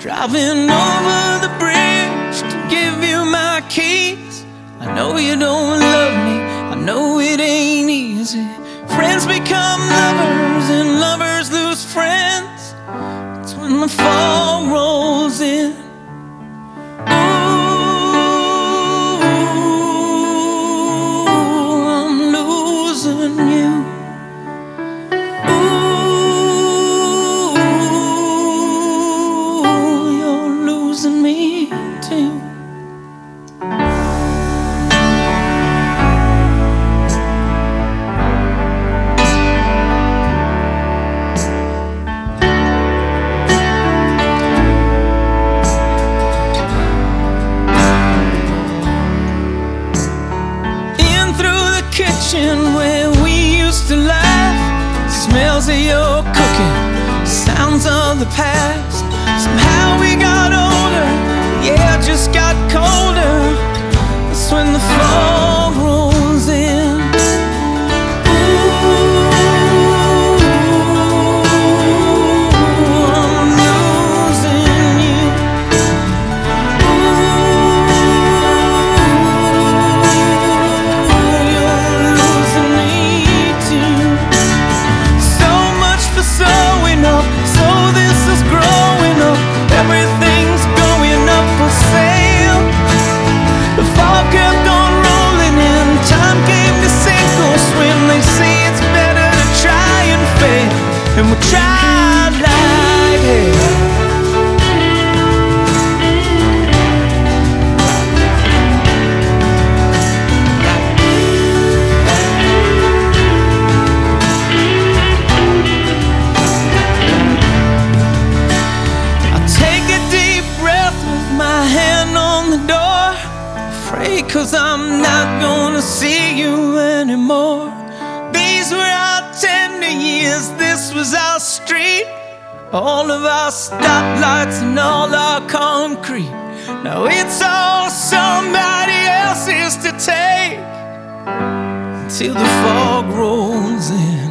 driving over the bridge to give you my keys. I know you don't love me, I know it ain't easy. Friends become lovers and lovers lose friends. It's when the fog rolls in. Ooh, I'm losing you. Ooh, you're losing me too. Where we used to laugh, smells of your cooking, sounds of the past. Somehow we got older, yeah, just got colder. That's when the fog rolls in. Ooh, I'm losing you. And we tried like hell. I take a deep breath with my hand on the door, afraid 'cause I'm not gonna see you anymore. These were our tender years, this was our street, all of our stoplights and all our concrete. Now it's all somebody else's to take, until the fog rolls in.